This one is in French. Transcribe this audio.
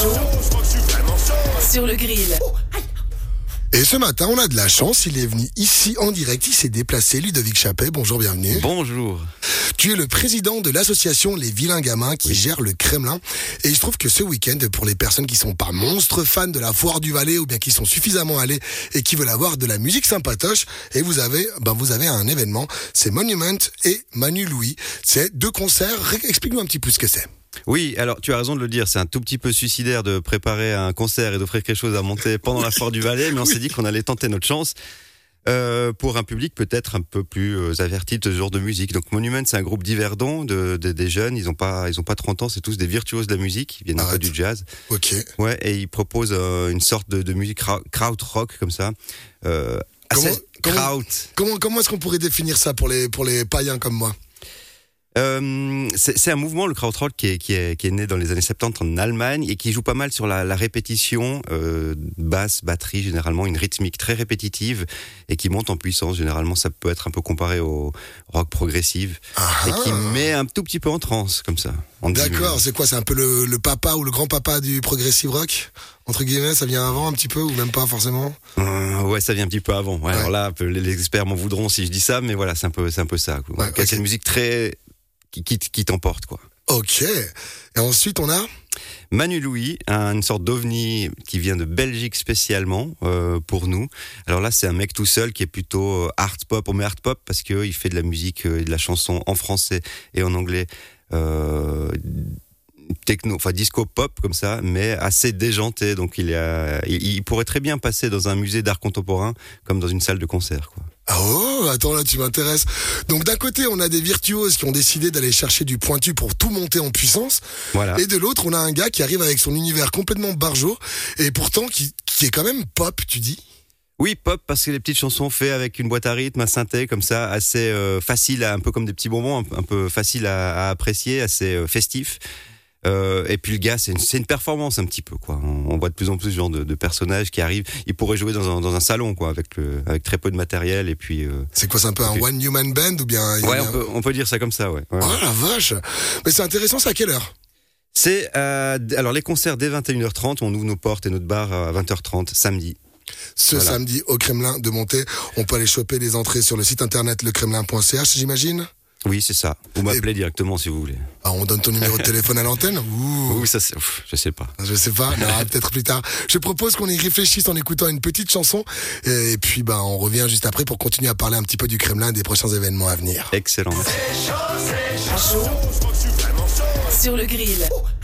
Sur le grill. Et ce matin, on a de la chance, il est venu ici en direct, il s'est déplacé, Ludovic Chappet, bonjour, bienvenue. Bonjour. Tu es le président de l'association Les Vilains Gamins qui gère le Kremlin. Et je trouve que ce week-end, pour les personnes qui sont pas monstres fans de la Foire du Valais ou bien qui sont suffisamment allées et qui veulent avoir de la musique sympatoche, et vous avez un événement, c'est Monument et Manu Louis. C'est 2 concerts, explique-nous un petit peu ce que c'est. Oui, alors tu as raison de le dire, c'est un tout petit peu suicidaire de préparer un concert et d'offrir quelque chose à monter pendant la Foire du Valais, mais on s'est dit qu'on allait tenter notre chance pour un public peut-être un peu plus averti de ce genre de musique. Donc Monument, c'est un groupe d'Yverdon, des jeunes, ils ont pas 30 ans, c'est tous des virtuoses de la musique, ils viennent un peu du jazz. Ok. Ouais, et ils proposent une sorte de musique kraut rock comme ça. Comment est-ce qu'on pourrait définir ça pour les païens comme moi? C'est un mouvement, le krautrock, qui est né dans les années 70 en Allemagne et qui joue pas mal sur la répétition, basse, batterie, généralement une rythmique très répétitive et qui monte en puissance. Généralement, ça peut être un peu comparé au rock progressif et qui met un tout petit peu en transe, comme ça. D'accord, c'est quoi? C'est un peu le papa ou le grand-papa du progressive rock? Entre guillemets, ça vient avant un petit peu ou même pas forcément? Ouais, ça vient un petit peu avant. Ouais. Alors là, les experts m'en voudront si je dis ça, mais voilà, c'est un peu ça. Quoi. Ouais, okay. C'est une musique très qui t'emporte, quoi. Ok. Et ensuite, on a Manu Louis, une sorte d'ovni qui vient de Belgique spécialement pour nous. Alors là, c'est un mec tout seul qui est plutôt art pop. On met art pop parce que il fait de la musique et de la chanson en français et en anglais. Techno, enfin disco pop comme ça, mais assez déjanté. Donc il pourrait très bien passer dans un musée d'art contemporain comme dans une salle de concert, quoi. Oh, attends, là, tu m'intéresses. Donc, d'un côté, on a des virtuoses qui ont décidé d'aller chercher du pointu pour tout monter en puissance. Voilà. Et de l'autre, on a un gars qui arrive avec son univers complètement barjo et pourtant qui est quand même pop, tu dis? Oui, pop, parce que les petites chansons faites avec une boîte à rythme, un synthé, comme ça, assez facile, un peu comme des petits bonbons, un peu facile à apprécier, assez festif. Et puis le gars, c'est une performance un petit peu, quoi. On voit de plus en plus ce genre de personnages qui arrivent. Il pourrait jouer dans un salon, quoi, avec très peu de matériel et puis. C'est quoi, c'est un peu un one human band ou bien? Ouais, on peut dire ça comme ça, ouais. Oh la vache! Mais c'est intéressant, c'est à quelle heure? C'est alors les concerts dès 21h30, on ouvre nos portes et notre bar à 20h30 samedi. Samedi au Kremlin de Monté, on peut aller choper les entrées sur le site internet lekremlin.ch, j'imagine? Oui, c'est ça. Vous m'appelez directement si vous voulez. Ah, on donne ton numéro de téléphone à l'antenne? Oui, ça c'est. Je sais pas. Je sais pas, non, peut-être plus tard. Je propose qu'on y réfléchisse en écoutant une petite chanson. Et puis, on revient juste après pour continuer à parler un petit peu du Kremlin et des prochains événements à venir. Excellent. Sur le grill.